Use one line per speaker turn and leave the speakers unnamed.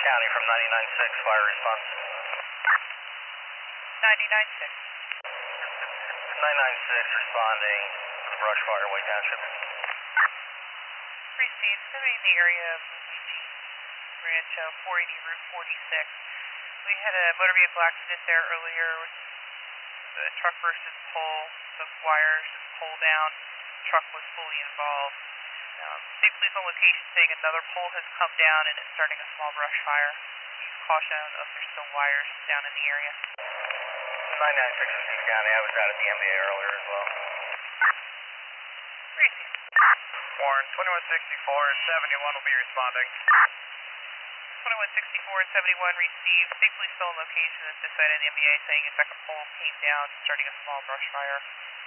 County from 99.6, fire response.
99.6.
996 responding to brush fire, White Township.
Received. Somebody in the area of Luigi Rancho, 480 Route 46. We had a motor vehicle accident there earlier. The truck burst its pole, the wires just pulled down. The truck was fully involved. State police on location saying another pole has come down and it's starting a small brush fire. Use caution if there's still wires down in the area.
996 Steve County, I was out at the MBA earlier as well.
Received.
Warren, 2164 and 71 will be responding.
2164 and 71 received. State police still on location at this side of the MBA saying a second pole came down, starting a small brush fire.